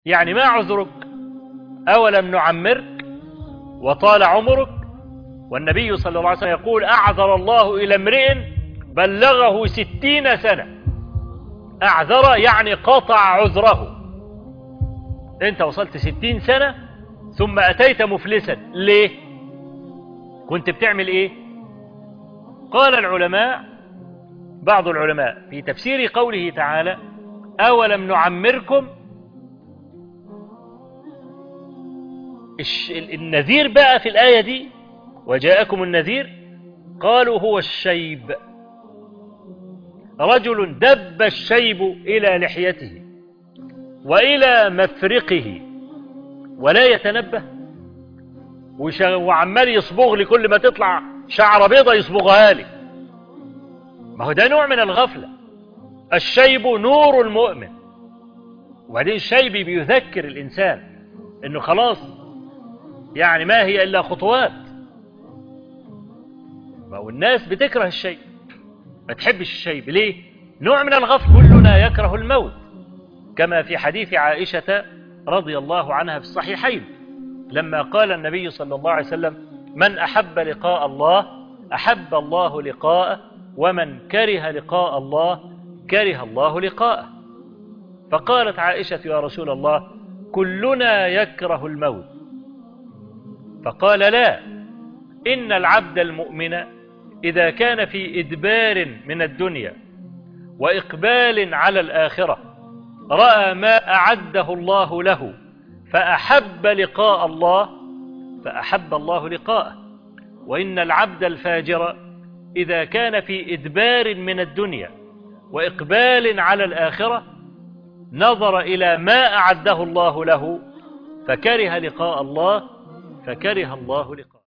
يعني ما عذرك؟ أولم نعمرك وطال عمرك؟ والنبي صلى الله عليه وسلم يقول أعذر الله إلى امرئ بلغه 60 سنة. أعذر يعني قطع عذره. أنت وصلت 60 سنة ثم أتيت مفلسا، ليه؟ كنت بتعمل إيه؟ قال العلماء، بعض العلماء في تفسير قوله تعالى أولم نعمركم، النذير بقى في الآية دي وجاءكم النذير، قالوا هو الشيب. رجل دب الشيب إلى لحيته وإلى مفرقه ولا يتنبه، وعمال يصبغ لي كل ما تطلع شعر بيضة يصبغها لي. ما هو ده نوع من الغفلة. الشيب نور المؤمن، وبعدين الشيب بيذكر الإنسان إنه خلاص يعني ما هي إلا خطوات. ما هو الناس بتكره الشيب، ما تحبش الشيب ليه؟ نوع من الغفل. كلنا يكره الموت، كما في حديث عائشة رضي الله عنها في الصحيحين لما قال النبي صلى الله عليه وسلم من أحب لقاء الله أحب الله لقاءه، ومن كره لقاء الله كره الله لقاءه. فقالت عائشة يا رسول الله كلنا يكره الموت. فقال لا، إن العبد المؤمن إذا كان في إدبار من الدنيا وإقبال على الآخرة رأى ما أعده الله له فأحب لقاء الله فأحب الله لقاءه. وإن العبد الفاجر إذا كان في إدبار من الدنيا وإقبال على الآخرة نظر إلى ما أعده الله له فكره لقاء الله فكره الله لقاءه.